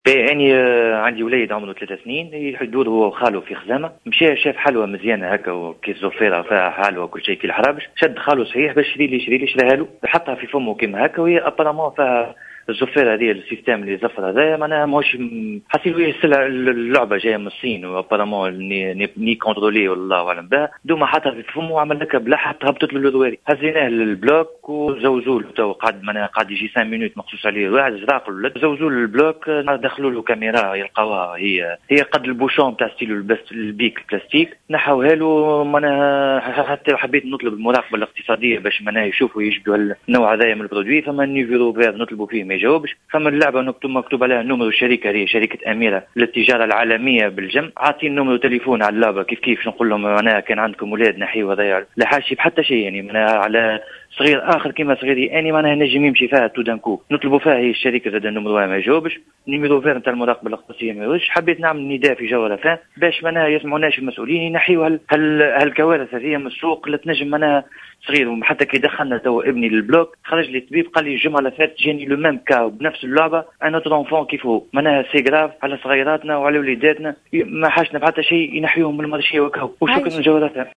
يعني عندي وليد عمره 3 سنين يدور هو وخاله في خزامه، مشى شاف حلوه مزيانه هكا وكيس زوفيره فيها حلوه وكل شيء في الحرابش، شد خاله صحيح باش يشري لي شراها له، حطها في فمه كيما هكا وهي ابارامون فيها الزفير هذه السيستم اللي زفر هذايا معناها ماهوش حسيت ويه اللعبه جايه من الصين وابارامون ني كونترولي والله اعلم بها، دوما حطها في فمه وعمل لك بلحت هبطت له الذواري، هزيناه للبلوك وزوزوا له تو قعد يجي 5 مينوت مخصوص عليه واحد زراق له زوزوا له البلوك، دخلوا له كاميرا يلقاوها هي قد البوشون تاع ستيلو البيك البلاستيك، نحوها له معناها حتى حبيت نطلب المراقبه الاقتصاديه باش معناها يشوفوا يشبهوا النوع هذايا من البرودوي، فما نيفيرو فير نطلبوا فيه ما يجاوبش، فما اللعبه مكتوب عليها نمرو الشركه هي شركه اميره للتجاره العالميه بالجم، عاطين نمرو تليفون على اللعبه كيف نقول لهم معناها كان عندكم اولاد نحيوا هذايا لا حاشي بحتى شيء يعني معناها على صغير اخر كيما صغيري اني معناها نجم يمشي فيها تو دانكو، نطلبوا فيها هي الشركه زاد النمرو ما يجاوبش، نيميرو فير نتاع المراقبه الاقتصاديه ما يجاوبش، حبيت نعمل نداء في جوله فان باش معناها يسمعوناش المسؤولين ينحيوا هالكوارث هذه من السوق لا تنجم معناها صغير، وحتى كي دخلنا تو ابني للبلوك خرج لي الطبيب قال لي الجمعه اللي فاتت جاني لو ميم كاو بنفس اللعبه انا اوتر انفون كيف هو معناها سي غراف على صغيراتنا وعلى وليداتنا ما حاجنا بحتى شيء ينحيوهم من المرشيه وكاو وشكرا للجوله.